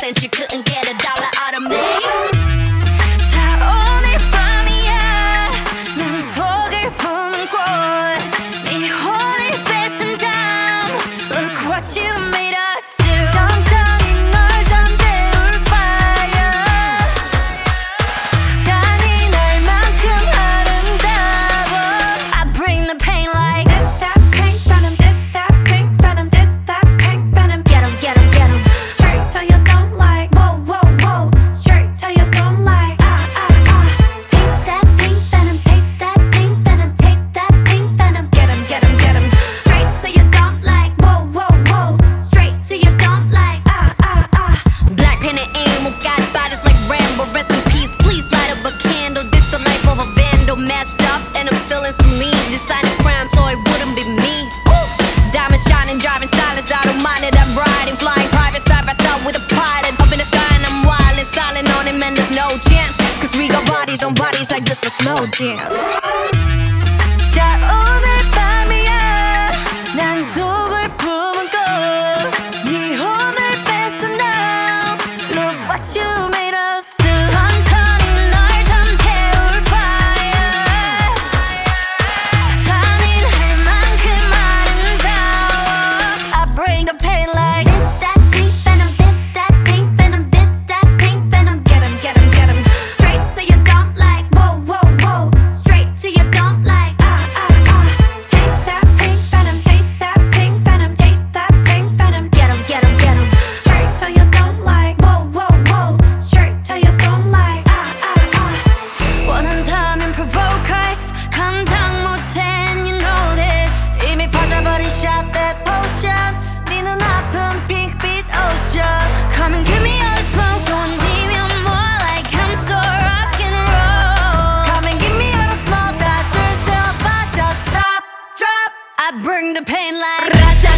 cent you couldn't get a dollar out of me. 자 오늘 밤이야 난 독을 품은 꽃네 혼을 뺏은 다음 Look what you made us do 천천히 널 잠재울 fire 잔인할 만큼 아름다워 I bring the pain like This that pink venom, this that pink venom, this that pink venom. Get 'em, get 'em, get 'em. Straight till you don't like. Whoa, whoa, whoa. Straight till you don't like. Taste that pink venom, taste that pink venom, taste that pink venom. Get 'em, get 'em, get 'em. Straight till you don't like. Whoa, whoa, whoa. Straight till you don't like. Black pen and ink, got bodies like Rambo. Rest in peace, please light up a candle. This the life of a vandal, messed up, and I'm still in saline. Deciding crime, so it wouldn't be me. Ooh. Diamond shining, driving silence, I don't mind it. I'm riding, flying private side by side with a pilot. Up in the sky and I'm wildin', styling on him, and there's no chance. Cause we got bodies on bodies like just a slow dance. 자 오늘 밤이야 난 독을 품은 꽃네 혼을 뺏은 다음 Look what you made us do 천천히 널 잠재울 fire 잔인할 만큼 아름다워 I bring the pain like This that pink venom, this that pink venom, this that pink venom. Get 'em, get 'em, get 'em. Straight till you don't like. Whoa, whoa, whoa. Straight till you don't like. Taste that pink venom, taste that pink venom, taste that pink venom. Get 'em, get 'em, get 'em. Straight till you don't like. Whoa, whoa, whoa. Straight till you don't like. 원한다면 provoke us 감당 못해 and you know this 이미 퍼져버린 shot that potion 네 눈아픈 핑크빛 ocean Come and give me all the smoke don't need me more like I'm so rock and roll Come and give me all the flow 다 줄 새 없어 just stop drop I bring the pain like